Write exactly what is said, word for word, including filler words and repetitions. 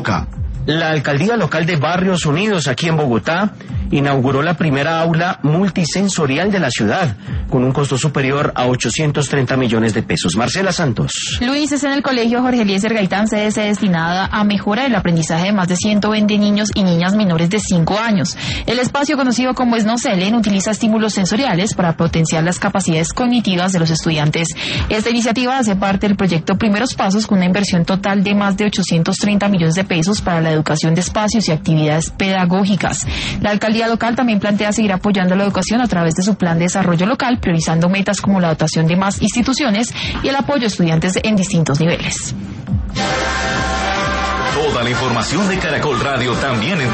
Boyacá. La alcaldía local de Barrios Unidos, aquí en Bogotá, inauguró la primera aula multisensorial de la ciudad, con un costo superior a ochocientos treinta millones de pesos. Marcela Santos. Luis, es en el colegio Jorge Eliezer Gaitán, sede destinada a mejora del aprendizaje de más de ciento veinte niños y niñas menores de cinco años. El espacio, conocido como Snocelen, utiliza estímulos sensoriales para potenciar las capacidades cognitivas de los estudiantes. Esta iniciativa hace parte del proyecto Primeros Pasos, con una inversión total de más de ochocientos treinta millones de pesos para la educación de espacios y actividades pedagógicas. La alcaldía local también plantea seguir apoyando la educación a través de su plan de desarrollo local, priorizando metas como la dotación de más instituciones y el apoyo a estudiantes en distintos niveles. Toda la información de Caracol Radio también en